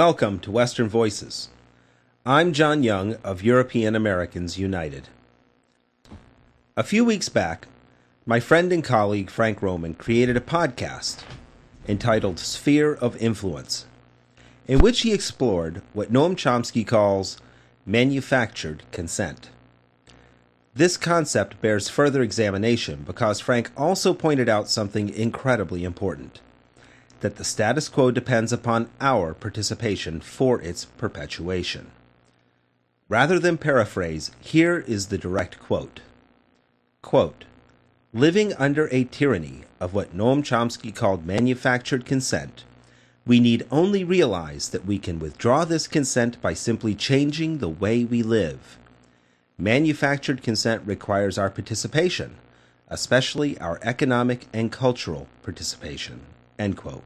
Welcome to Western Voices. I'm John Young of European Americans United. A few weeks back, my friend and colleague Frank Roman created a podcast entitled Sphere of Influence, in which he explored what Noam Chomsky calls manufactured consent. This concept bears further examination because Frank also pointed out something incredibly important: that the status quo depends upon our participation for its perpetuation. Rather than paraphrase, here is the direct quote. Quote, "Living under a tyranny of what Noam Chomsky called manufactured consent, we need only realize that we can withdraw this consent by simply changing the way we live. Manufactured consent requires our participation, especially our economic and cultural participation." End quote.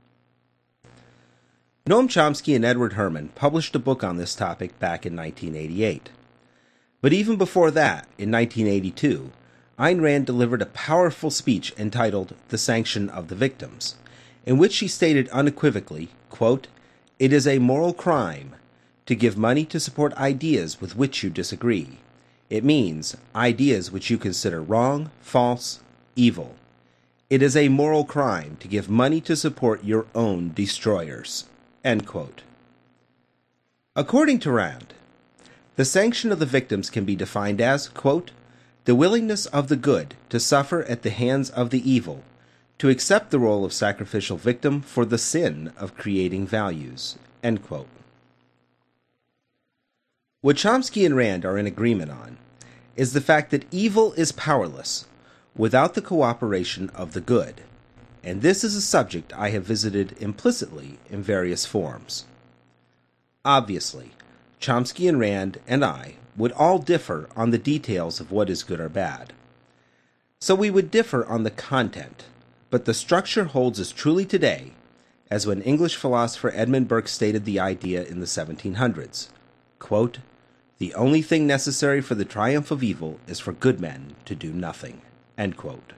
Noam Chomsky and Edward Herman published a book on this topic back in 1988. But even before that, in 1982, Ayn Rand delivered a powerful speech entitled The Sanction of the Victims, in which she stated unequivocally, quote, "It is a moral crime to give money to support ideas with which you disagree. It means ideas which you consider wrong, false, evil. It is a moral crime to give money to support your own destroyers." End quote. According to Rand, the sanction of the victims can be defined as, quote, "the willingness of the good to suffer at the hands of the evil, to accept the role of sacrificial victim for the sin of creating values." End quote. What Chomsky and Rand are in agreement on is the fact that evil is powerless without the cooperation of the good, and this is a subject I have visited implicitly in various forms. Obviously, Chomsky and Rand and I would all differ on the details of what is good or bad. So we would differ on the content, but the structure holds as truly today as when English philosopher Edmund Burke stated the idea in the 1700s, quote, "The only thing necessary for the triumph of evil is for good men to do nothing." End quote.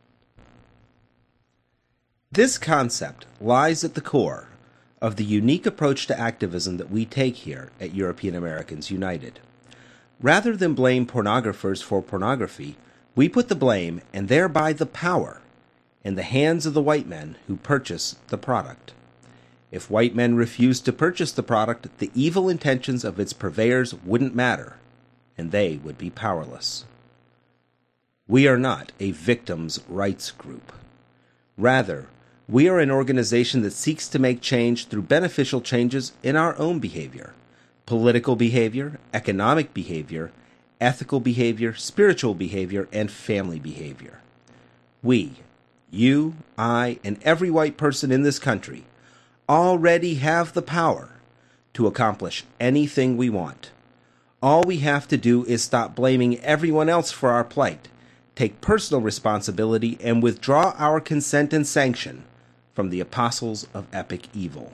This concept lies at the core of the unique approach to activism that we take here at European Americans United. Rather than blame pornographers for pornography, we put the blame, and thereby the power, in the hands of the white men who purchase the product. If white men refused to purchase the product, the evil intentions of its purveyors wouldn't matter, and they would be powerless. We are not a victims' rights group. Rather, we are an organization that seeks to make change through beneficial changes in our own behavior: political behavior, economic behavior, ethical behavior, spiritual behavior, and family behavior. We, you, I, and every white person in this country already have the power to accomplish anything we want. All we have to do is stop blaming everyone else for our plight, take personal responsibility, and withdraw our consent and sanction from the apostles of epic evil.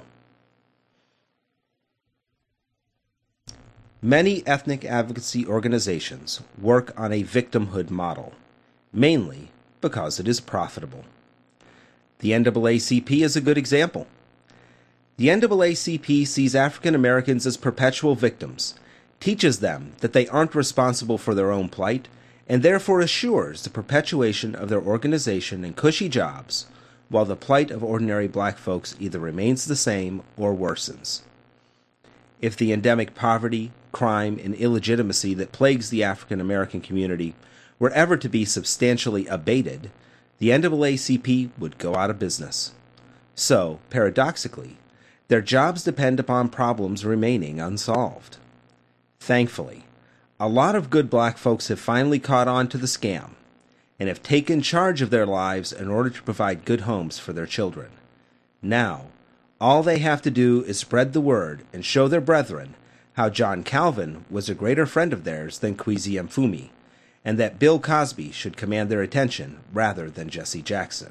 Many ethnic advocacy organizations work on a victimhood model, mainly because it is profitable. The NAACP is a good example. The NAACP sees African Americans as perpetual victims, teaches them that they aren't responsible for their own plight, and therefore assures the perpetuation of their organization and cushy jobs, while the plight of ordinary black folks either remains the same or worsens. If the endemic poverty, crime, and illegitimacy that plagues the African American community were ever to be substantially abated, the NAACP would go out of business. So, paradoxically, their jobs depend upon problems remaining unsolved. Thankfully, a lot of good black folks have finally caught on to the scam and have taken charge of their lives in order to provide good homes for their children. Now, all they have to do is spread the word and show their brethren how John Calvin was a greater friend of theirs than Kwesi Mfume, and that Bill Cosby should command their attention rather than Jesse Jackson.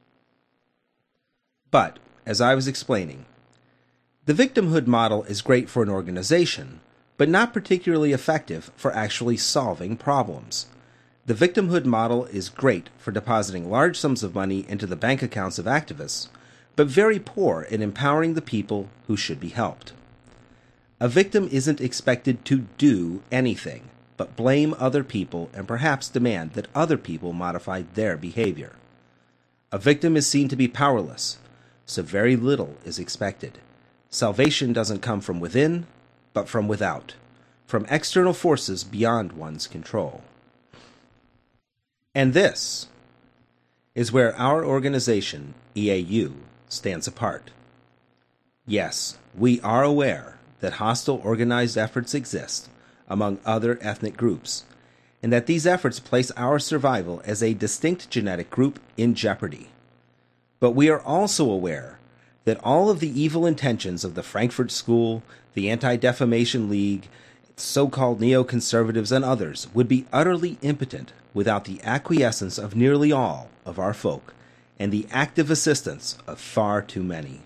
But, as I was explaining, the victimhood model is great for an organization, but not particularly effective for actually solving problems. The victimhood model is great for depositing large sums of money into the bank accounts of activists, but very poor in empowering the people who should be helped. A victim isn't expected to do anything, but blame other people and perhaps demand that other people modify their behavior. A victim is seen to be powerless, so very little is expected. Salvation doesn't come from within, but from without, from external forces beyond one's control. And this is where our organization, EAU, stands apart. Yes, we are aware that hostile organized efforts exist among other ethnic groups, and that these efforts place our survival as a distinct genetic group in jeopardy. But we are also aware that all of the evil intentions of the Frankfurt School, the Anti-Defamation League, so-called neoconservatives, and others would be utterly impotent without the acquiescence of nearly all of our folk and the active assistance of far too many.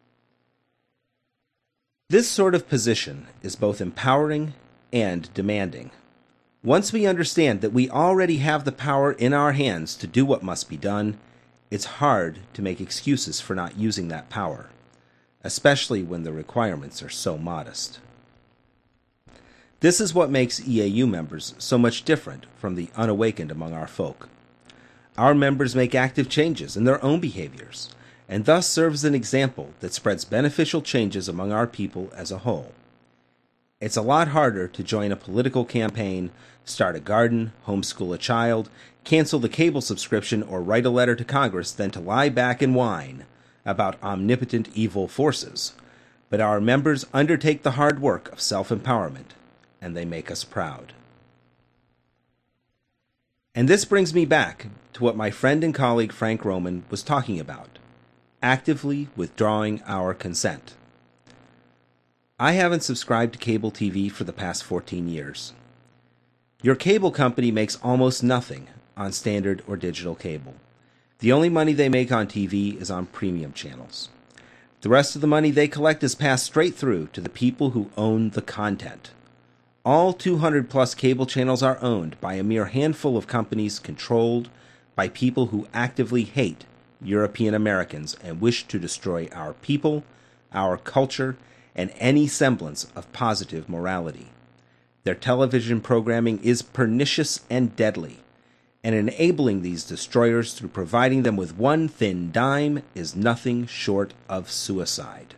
This sort of position is both empowering and demanding. Once we understand that we already have the power in our hands to do what must be done, it's hard to make excuses for not using that power, especially when the requirements are so modest. This is what makes EAU members so much different from the unawakened among our folk. Our members make active changes in their own behaviors, and thus serve as an example that spreads beneficial changes among our people as a whole. It's a lot harder to join a political campaign, start a garden, homeschool a child, cancel the cable subscription, or write a letter to Congress than to lie back and whine about omnipotent evil forces. But our members undertake the hard work of self-empowerment, and they make us proud. And this brings me back to what my friend and colleague Frank Roman was talking about: actively withdrawing our consent. I haven't subscribed to cable TV for the past 14 years. Your cable company makes almost nothing on standard or digital cable. The only money they make on TV is on premium channels. The rest of the money they collect is passed straight through to the people who own the content. All 200-plus cable channels are owned by a mere handful of companies controlled by people who actively hate European Americans and wish to destroy our people, our culture, and any semblance of positive morality. Their television programming is pernicious and deadly, and enabling these destroyers through providing them with one thin dime is nothing short of suicide.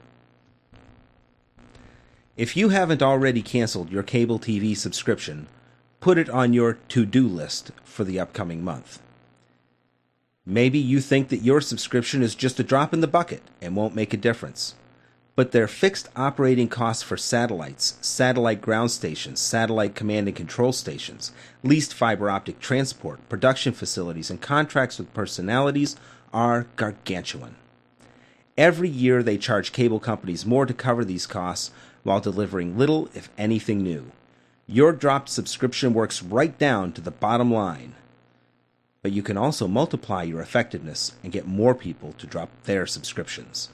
If you haven't already canceled your cable TV subscription, put it on your to-do list for the upcoming month. Maybe you think that your subscription is just a drop in the bucket and won't make a difference. But their fixed operating costs for satellites, satellite ground stations, satellite command and control stations, leased fiber optic transport, production facilities, and contracts with personalities are gargantuan. Every year they charge cable companies more to cover these costs while delivering little, if anything, new. Your dropped subscription works right down to the bottom line. But you can also multiply your effectiveness and get more people to drop their subscriptions.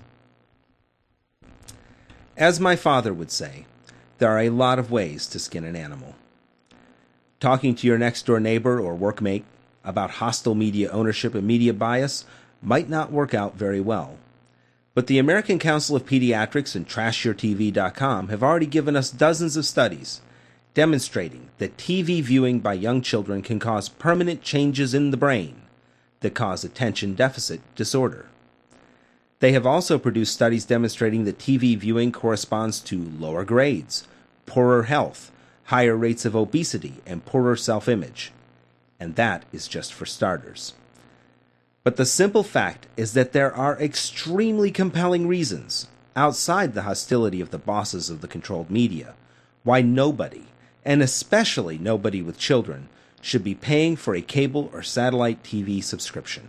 As my father would say, there are a lot of ways to skin an animal. Talking to your next-door neighbor or workmate about hostile media ownership and media bias might not work out very well. But the American Council of Pediatrics and TrashYourTV.com have already given us dozens of studies demonstrating that TV viewing by young children can cause permanent changes in the brain that cause attention deficit disorder. They have also produced studies demonstrating that TV viewing corresponds to lower grades, poorer health, higher rates of obesity, and poorer self-image. And that is just for starters. But the simple fact is that there are extremely compelling reasons, outside the hostility of the bosses of the controlled media, why nobody, and especially nobody with children, should be paying for a cable or satellite TV subscription.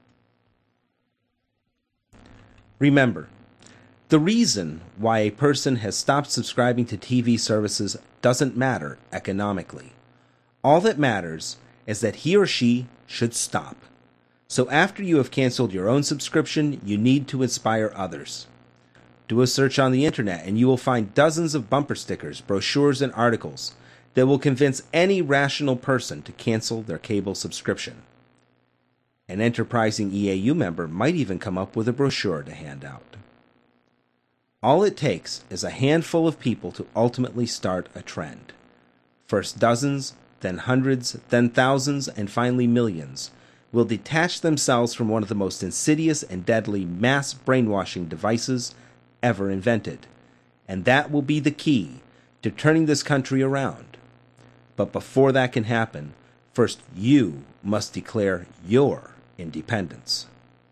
Remember, the reason why a person has stopped subscribing to TV services doesn't matter economically. All that matters is that he or she should stop. So after you have canceled your own subscription, you need to inspire others. Do a search on the internet and you will find dozens of bumper stickers, brochures, and articles that will convince any rational person to cancel their cable subscription. An enterprising EAU member might even come up with a brochure to hand out. All it takes is a handful of people to ultimately start a trend. First dozens, then hundreds, then thousands, and finally millions will detach themselves from one of the most insidious and deadly mass brainwashing devices ever invented. And that will be the key to turning this country around. But before that can happen, first you must declare your independence.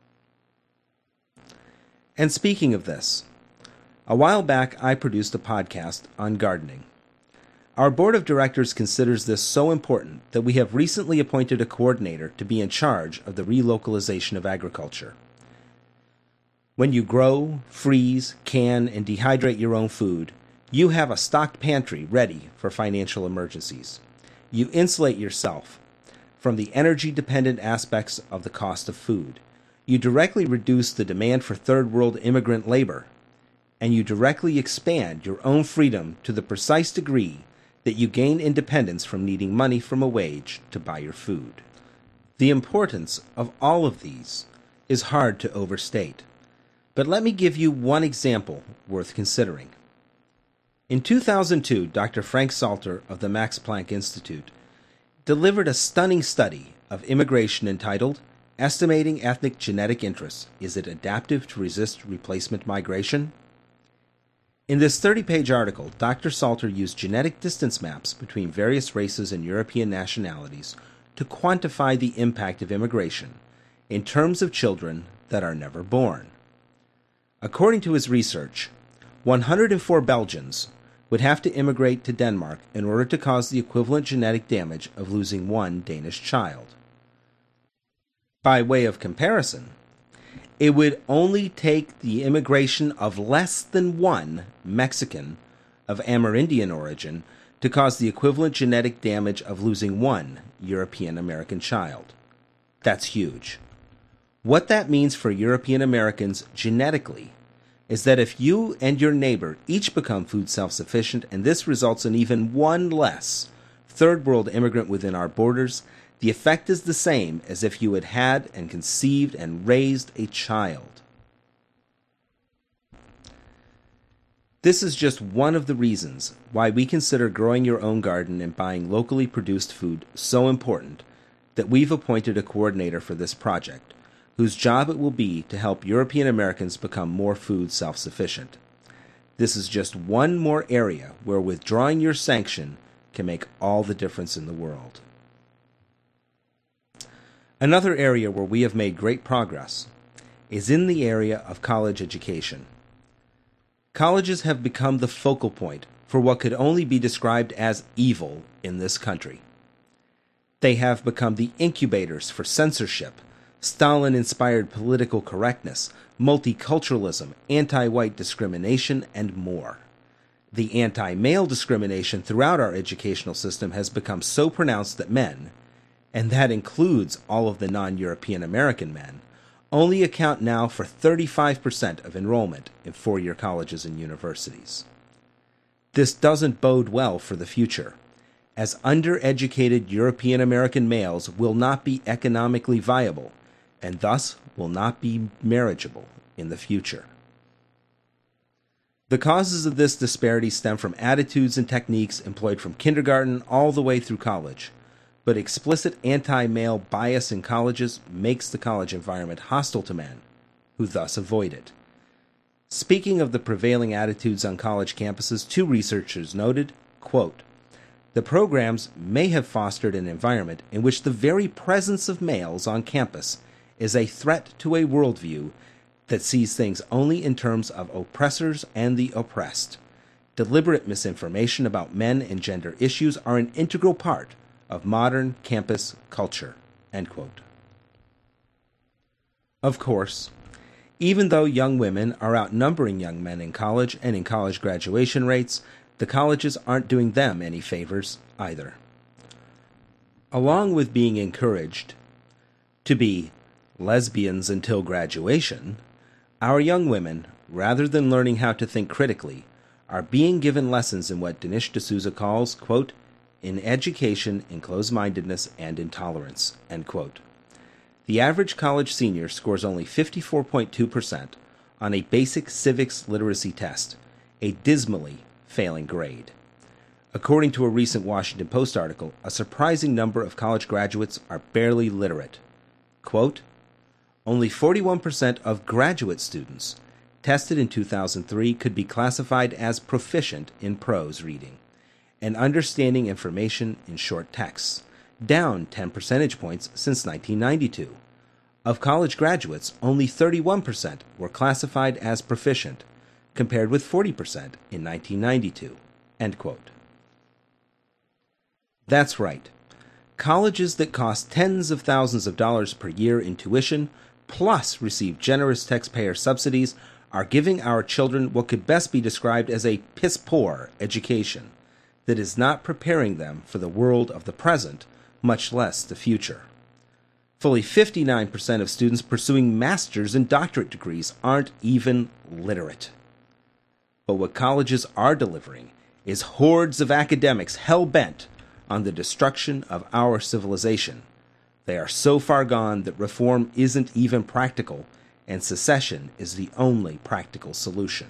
And speaking of this, a while back I produced a podcast on gardening. Our board of directors considers this so important that we have recently appointed a coordinator to be in charge of the relocalization of agriculture. When you grow, freeze, can, and dehydrate your own food, you have a stocked pantry ready for financial emergencies. You insulate yourself from the energy-dependent aspects of the cost of food. You directly reduce the demand for third-world immigrant labor, and you directly expand your own freedom to the precise degree that you gain independence from needing money from a wage to buy your food. The importance of all of these is hard to overstate, but let me give you one example worth considering. In 2002, Dr. Frank Salter of the Max Planck Institute delivered a stunning study of immigration entitled Estimating Ethnic Genetic Interests. Is it Adaptive to Resist Replacement Migration? In this 30-page article, Dr. Salter used genetic distance maps between various races and European nationalities to quantify the impact of immigration in terms of children that are never born. According to his research, 104 Belgians would have to immigrate to Denmark in order to cause the equivalent genetic damage of losing one Danish child. By way of comparison, it would only take the immigration of less than one Mexican of Amerindian origin to cause the equivalent genetic damage of losing one European American child. That's huge. What that means for European Americans genetically is that if you and your neighbor each become food self-sufficient, and this results in even one less third world immigrant within our borders, the effect is the same as if you had had and conceived and raised a child. This is just one of the reasons why we consider growing your own garden and buying locally produced food so important that we've appointed a coordinator for this project, whose job it will be to help European Americans become more food self-sufficient. This is just one more area where withdrawing your sanction can make all the difference in the world. Another area where we have made great progress is in the area of college education. Colleges have become the focal point for what could only be described as evil in this country. They have become the incubators for censorship, Stalin-inspired political correctness, multiculturalism, anti-white discrimination, and more. The anti-male discrimination throughout our educational system has become so pronounced that men, and that includes all of the non-European American men, only account now for 35% of enrollment in four-year colleges and universities. This doesn't bode well for the future, as undereducated European American males will not be economically viable, and thus will not be marriageable in the future. The causes of this disparity stem from attitudes and techniques employed from kindergarten all the way through college, but explicit anti-male bias in colleges makes the college environment hostile to men, who thus avoid it. Speaking of the prevailing attitudes on college campuses, two researchers noted, quote, "The programs may have fostered an environment in which the very presence of males on campus is a threat to a worldview that sees things only in terms of oppressors and the oppressed. Deliberate misinformation about men and gender issues are an integral part of modern campus culture." End quote. Of course, even though young women are outnumbering young men in college and in college graduation rates, the colleges aren't doing them any favors either. Along with being encouraged to be lesbians until graduation, our young women, rather than learning how to think critically, are being given lessons in what Dinesh D'Souza calls, quote, "in education, in closed-mindedness, and intolerance," end quote. The average college senior scores only 54.2% on a basic civics literacy test, a dismally failing grade. According to a recent Washington Post article, a surprising number of college graduates are barely literate. Quote, only 41% of graduate students tested in 2003 could be classified as proficient in prose reading and understanding information in short texts, down 10 percentage points since 1992. Of college graduates, only 31% were classified as proficient, compared with 40% in 1992. End quote. That's right. Colleges that cost tens of thousands of dollars per year in tuition, plus receive generous taxpayer subsidies, are giving our children what could best be described as a piss-poor education that is not preparing them for the world of the present, much less the future. Fully 59% of students pursuing master's and doctorate degrees aren't even literate. But what colleges are delivering is hordes of academics hell-bent on the destruction of our civilization. They are so far gone that reform isn't even practical, and secession is the only practical solution.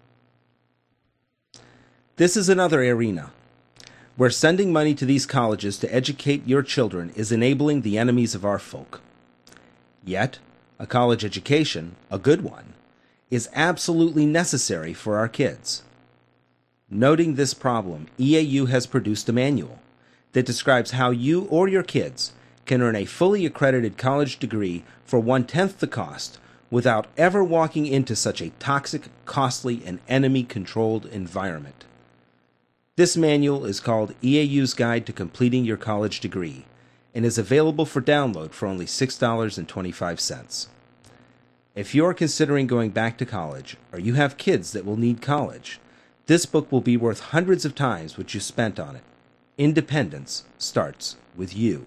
This is another arena where sending money to these colleges to educate your children is enabling the enemies of our folk. Yet, a college education, a good one, is absolutely necessary for our kids. Noting this problem, EAU has produced a manual that describes how you or your kids can earn a fully accredited college degree for 1/10 the cost without ever walking into such a toxic, costly, and enemy-controlled environment. This manual is called EAU's Guide to Completing Your College Degree and is available for download for only $6.25. If you are considering going back to college or you have kids that will need college, this book will be worth hundreds of times what you spent on it. Independence starts with you.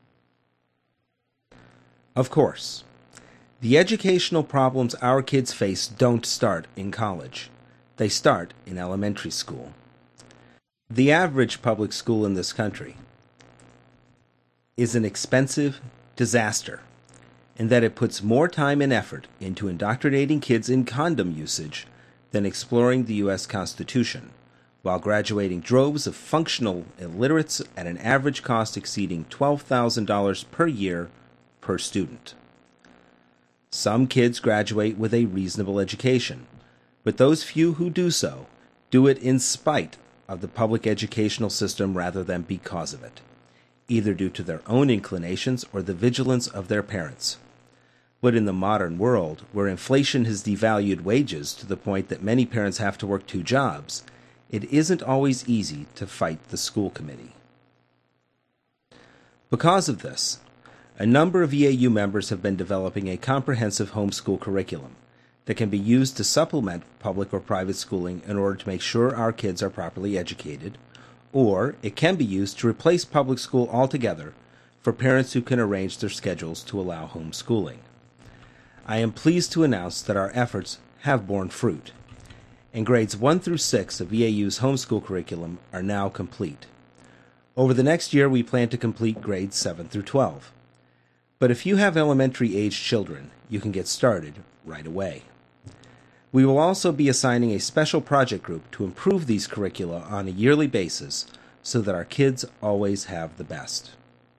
Of course, the educational problems our kids face don't start in college. They start in elementary school. The average public school in this country is an expensive disaster in that it puts more time and effort into indoctrinating kids in condom usage than exploring the U.S. Constitution, while graduating droves of functional illiterates at an average cost exceeding $12,000 per year per student. Some kids graduate with a reasonable education, but those few who do so do it in spite of the public educational system rather than because of it, either due to their own inclinations or the vigilance of their parents. But in the modern world, where inflation has devalued wages to the point that many parents have to work 2 jobs, it isn't always easy to fight the school committee. Because of this, a number of EAU members have been developing a comprehensive homeschool curriculum that can be used to supplement public or private schooling in order to make sure our kids are properly educated, or it can be used to replace public school altogether for parents who can arrange their schedules to allow homeschooling. I am pleased to announce that our efforts have borne fruit, and grades 1 through 6 of EAU's homeschool curriculum are now complete. Over the next year, we plan to complete grades 7 through 12. But if you have elementary-aged children, you can get started right away. We will also be assigning a special project group to improve these curricula on a yearly basis so that our kids always have the best.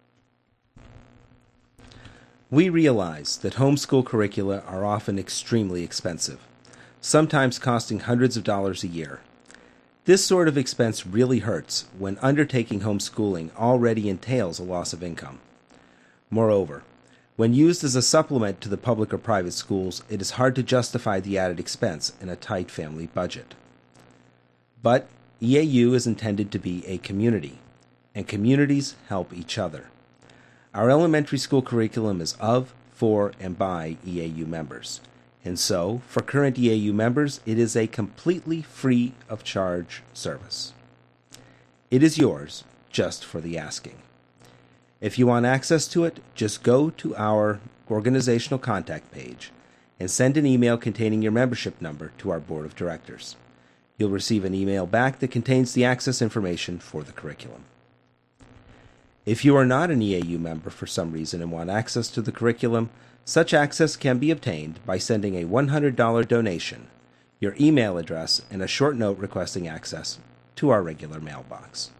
We realize that homeschool curricula are often extremely expensive, sometimes costing hundreds of dollars a year. This sort of expense really hurts when undertaking homeschooling already entails a loss of income. Moreover, when used as a supplement to the public or private schools, it is hard to justify the added expense in a tight family budget. But EAU is intended to be a community, and communities help each other. Our elementary school curriculum is of, for, and by EAU members. And so, for current EAU members, it is a completely free of charge service. It is yours, just for the asking. If you want access to it, just go to our organizational contact page and send an email containing your membership number to our board of directors. You'll receive an email back that contains the access information for the curriculum. If you are not an EAU member for some reason and want access to the curriculum, such access can be obtained by sending a $100 donation, your email address, and a short note requesting access to our regular mailbox.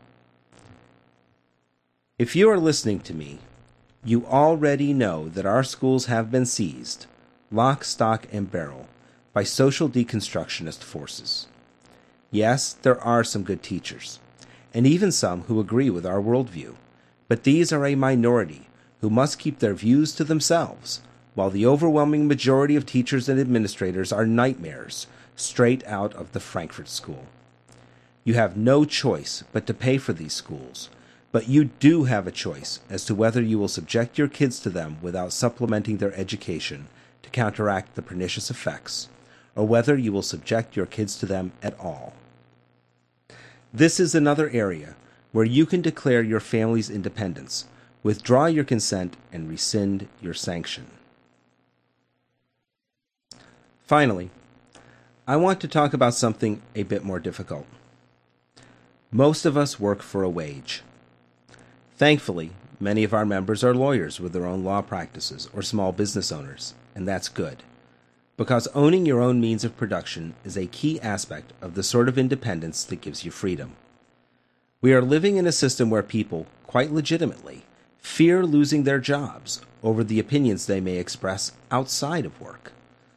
If you are listening to me, you already know that our schools have been seized, lock, stock, and barrel, by social deconstructionist forces. Yes, there are some good teachers, and even some who agree with our worldview, but these are a minority who must keep their views to themselves, while the overwhelming majority of teachers and administrators are nightmares straight out of the Frankfurt School. You have no choice but to pay for these schools, but you do have a choice as to whether you will subject your kids to them without supplementing their education to counteract the pernicious effects, or whether you will subject your kids to them at all. This is another area where you can declare your family's independence, withdraw your consent, and rescind your sanction. Finally, I want to talk about something a bit more difficult. Most of us work for a wage. Thankfully, many of our members are lawyers with their own law practices or small business owners, and that's good, because owning your own means of production is a key aspect of the sort of independence that gives you freedom. We are living in a system where people, quite legitimately, fear losing their jobs over the opinions they may express outside of work.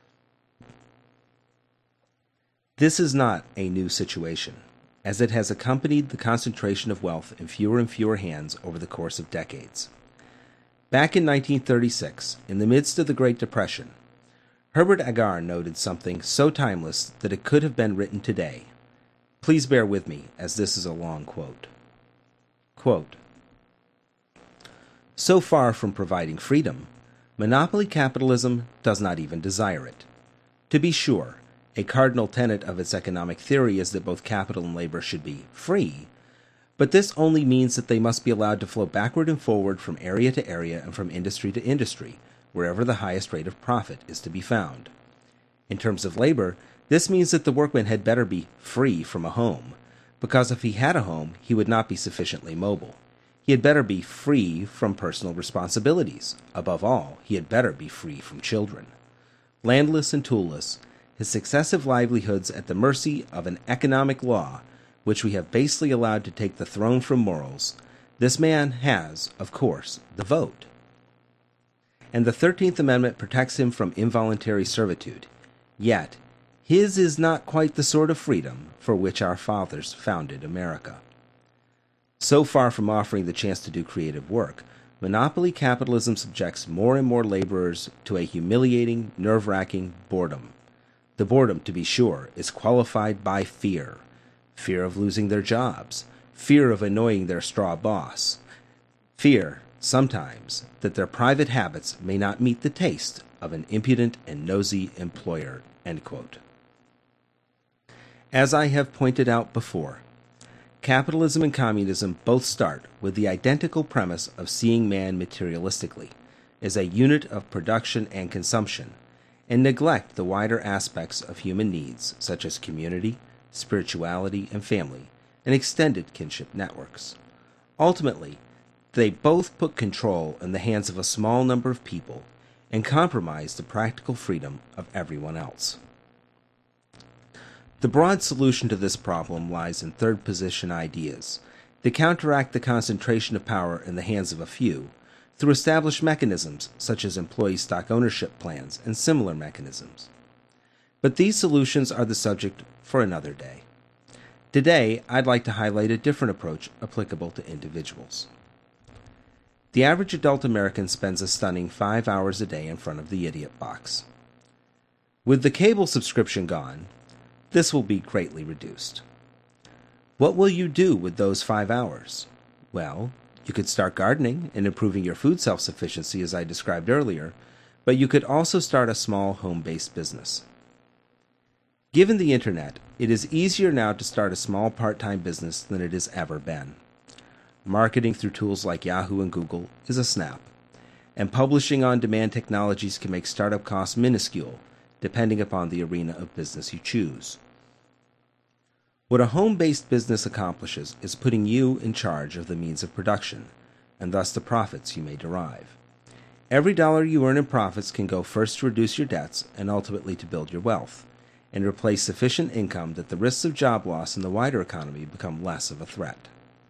This is not a new situation, as it has accompanied the concentration of wealth in fewer and fewer hands over the course of decades. Back in 1936, in the midst of the Great Depression, Herbert Agar noted something so timeless that it could have been written today. Please bear with me, as this is a long quote. Quote, "So far from providing freedom, monopoly capitalism does not even desire it. To be sure, a cardinal tenet of its economic theory is that both capital and labor should be free, but this only means that they must be allowed to flow backward and forward from area to area and from industry to industry, wherever the highest rate of profit is to be found. In terms of labor, this means that the workman had better be free from a home, because if he had a home, he would not be sufficiently mobile. He had better be free from personal responsibilities. Above all, he had better be free from children. Landless and toolless, his successive livelihoods at the mercy of an economic law, which we have basely allowed to take the throne from morals, this man has, of course, the vote. And the 13th Amendment protects him from involuntary servitude. Yet, his is not quite the sort of freedom for which our fathers founded America. So far from offering the chance to do creative work, monopoly capitalism subjects more and more laborers to a humiliating, nerve-wracking boredom. The boredom, to be sure, is qualified by fear. Fear of losing their jobs, fear of annoying their straw boss, fear, sometimes, that their private habits may not meet the taste of an impudent and nosy employer." End quote. As I have pointed out before, capitalism and communism both start with the identical premise of seeing man materialistically, as a unit of production and consumption, and neglect the wider aspects of human needs, such as community, spirituality, and family, and extended kinship networks. Ultimately, they both put control in the hands of a small number of people and compromise the practical freedom of everyone else. The broad solution to this problem lies in third position ideas that counteract the concentration of power in the hands of a few through established mechanisms such as employee stock ownership plans and similar mechanisms. But these solutions are the subject for another day. Today, I'd like to highlight a different approach applicable to individuals. The average adult American spends a stunning 5 hours a day in front of the idiot box. With the cable subscription gone, this will be greatly reduced. What will you do with those 5 hours? Well, you could start gardening and improving your food self-sufficiency as I described earlier, but you could also start a small home-based business. Given the internet, it is easier now to start a small part-time business than it has ever been. Marketing through tools like Yahoo and Google is a snap, and publishing on-demand technologies can make startup costs minuscule, depending upon the arena of business you choose. What a home-based business accomplishes is putting you in charge of the means of production, and thus the profits you may derive. Every dollar you earn in profits can go first to reduce your debts and ultimately to build your wealth, and replace sufficient income that the risks of job loss in the wider economy become less of a threat.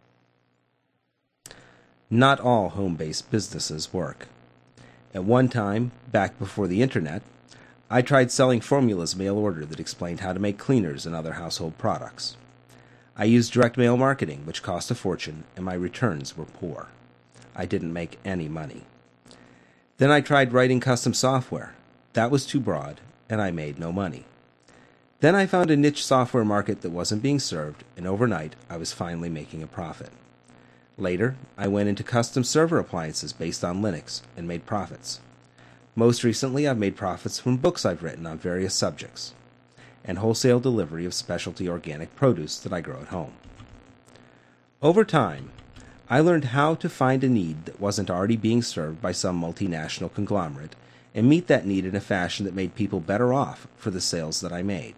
Not all home-based businesses work. At one time, back before the internet, I tried selling formulas mail order that explained how to make cleaners and other household products. I used direct mail marketing, which cost a fortune, and my returns were poor. I didn't make any money. Then I tried writing custom software. That was too broad, and I made no money. Then I found a niche software market that wasn't being served, and overnight I was finally making a profit. Later, I went into custom server appliances based on Linux and made profits. Most recently, I've made profits from books I've written on various subjects, and wholesale delivery of specialty organic produce that I grow at home. Over time, I learned how to find a need that wasn't already being served by some multinational conglomerate and meet that need in a fashion that made people better off for the sales that I made.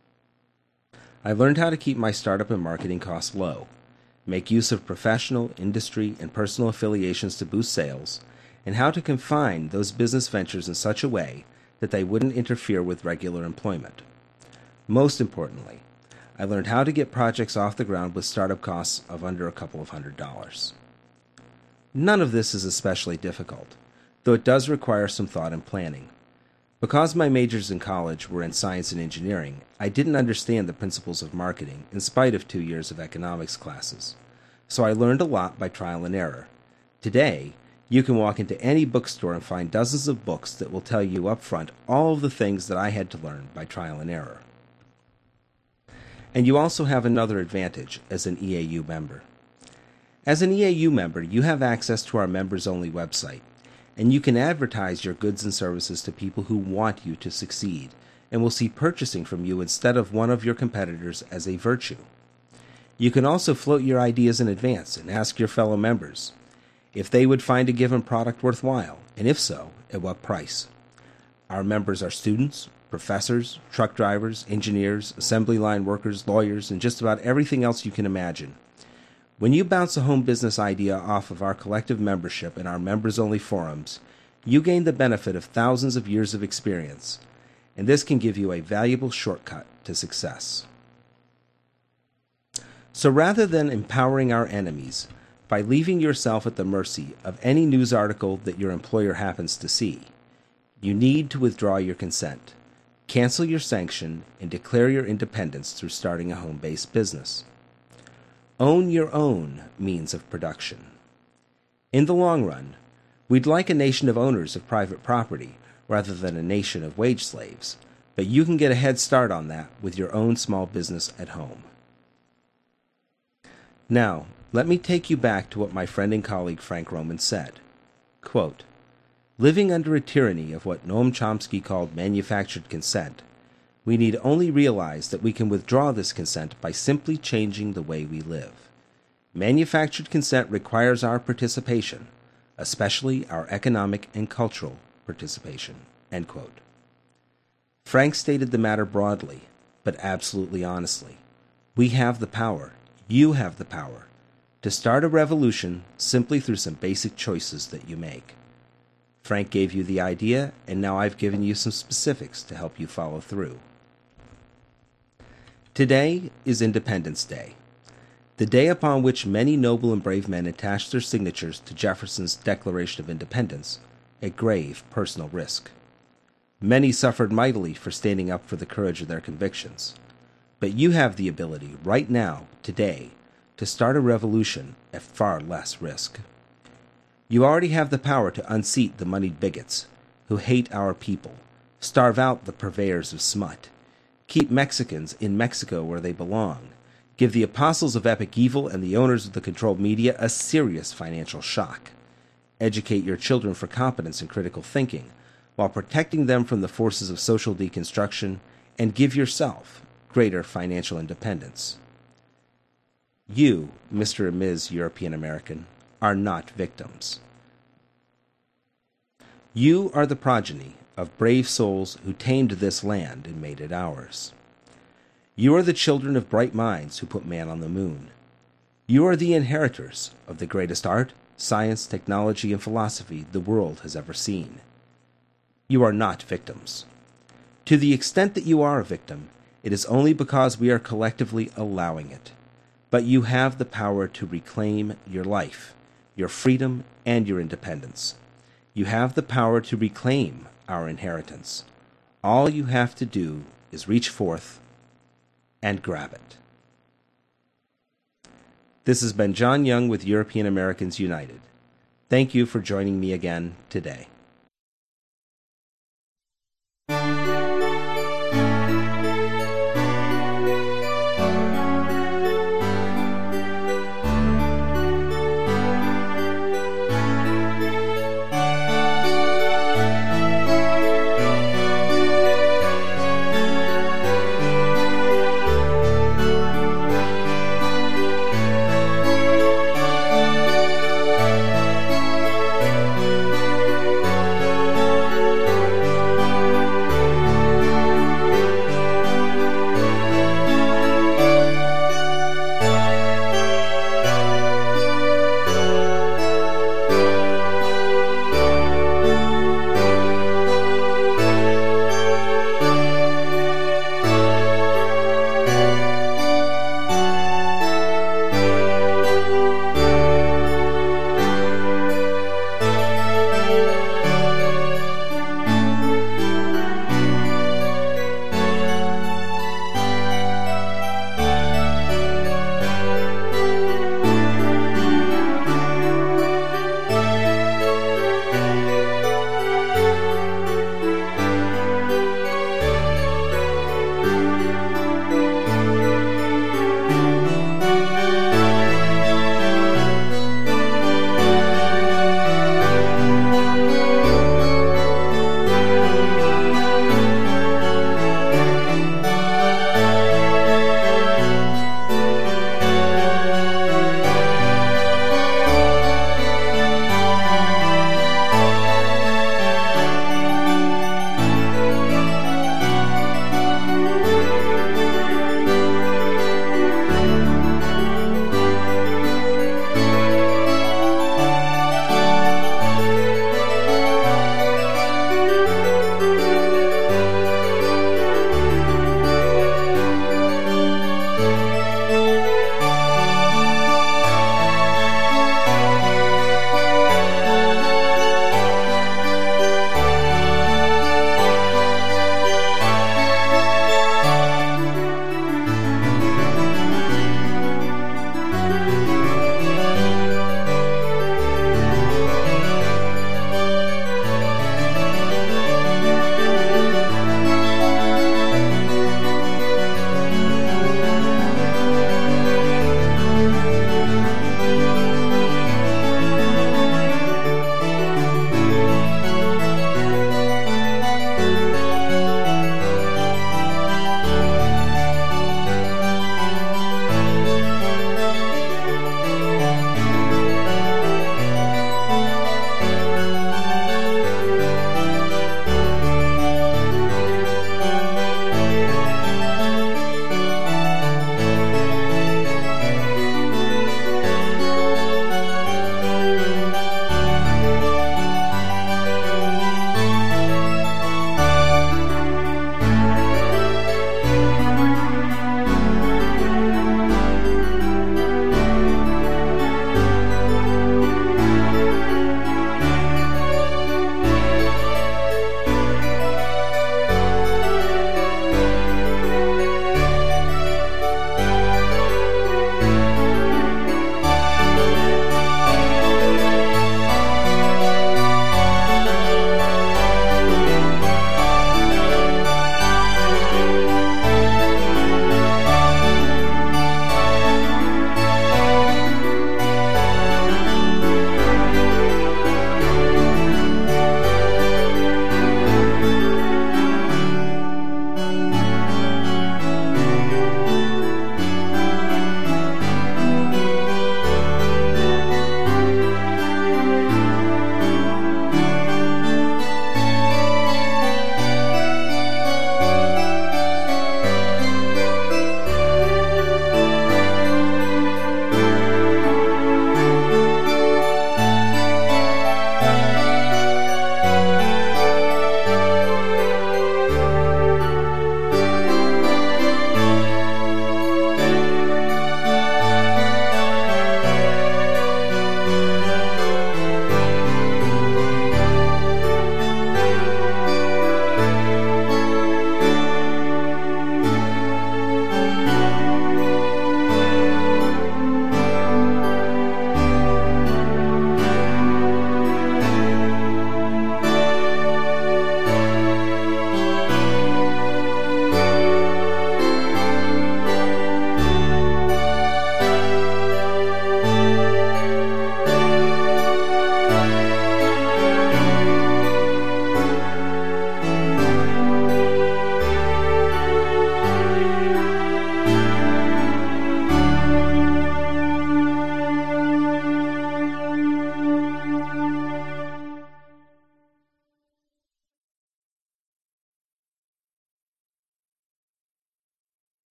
I learned how to keep my startup and marketing costs low, make use of professional, industry, and personal affiliations to boost sales, and how to confine those business ventures in such a way that they wouldn't interfere with regular employment. Most importantly, I learned how to get projects off the ground with startup costs of under a couple of $100s. None of this is especially difficult, though it does require some thought and planning. Because my majors in college were in science and engineering, I didn't understand the principles of marketing in spite of 2 years of economics classes. So I learned a lot by trial and error. Today, you can walk into any bookstore and find dozens of books that will tell you up front all of the things that I had to learn by trial and error. And you also have another advantage as an EAU member. As an EAU member, you have access to our members-only website, and you can advertise your goods and services to people who want you to succeed and will see purchasing from you instead of one of your competitors as a virtue. You can also float your ideas in advance and ask your fellow members if they would find a given product worthwhile, and if so, at what price. Our members are students, professors, truck drivers, engineers, assembly line workers, lawyers, and just about everything else you can imagine. When you bounce a home business idea off of our collective membership in our members-only forums, you gain the benefit of thousands of years of experience, and this can give you a valuable shortcut to success. So rather than empowering our enemies by leaving yourself at the mercy of any news article that your employer happens to see, you need to withdraw your consent, cancel your sanction, and declare your independence through starting a home-based business. Own your own means of production. In the long run, we'd like a nation of owners of private property rather than a nation of wage slaves, but you can get a head start on that with your own small business at home. Now, let me take you back to what my friend and colleague Frank Roman said. Quote, "Living under a tyranny of what Noam Chomsky called manufactured consent, we need only realize that we can withdraw this consent by simply changing the way we live. Manufactured consent requires our participation, especially our economic and cultural participation." End quote. Frank stated the matter broadly, but absolutely honestly. We have the power, you have the power, to start a revolution simply through some basic choices that you make. Frank gave you the idea, and now I've given you some specifics to help you follow through. Today is Independence Day, the day upon which many noble and brave men attached their signatures to Jefferson's Declaration of Independence at grave personal risk. Many suffered mightily for standing up for the courage of their convictions. But you have the ability right now, today, to start a revolution at far less risk. You already have the power to unseat the moneyed bigots who hate our people, starve out the purveyors of smut, keep Mexicans in Mexico where they belong, give the apostles of epic evil and the owners of the controlled media a serious financial shock, educate your children for competence and critical thinking while protecting them from the forces of social deconstruction, and give yourself greater financial independence. You, Mr. and Ms. European American, are not victims. You are the progeny of brave souls who tamed this land and made it ours. You are the children of bright minds who put man on the moon. You are the inheritors of the greatest art, science, technology, and philosophy the world has ever seen. You are not victims. To the extent that you are a victim, it is only because we are collectively allowing it. But you have the power to reclaim your life, your freedom, and your independence. You have the power to reclaim our inheritance. All you have to do is reach forth and grab it. This has been John Young with European Americans United. Thank you for joining me again today.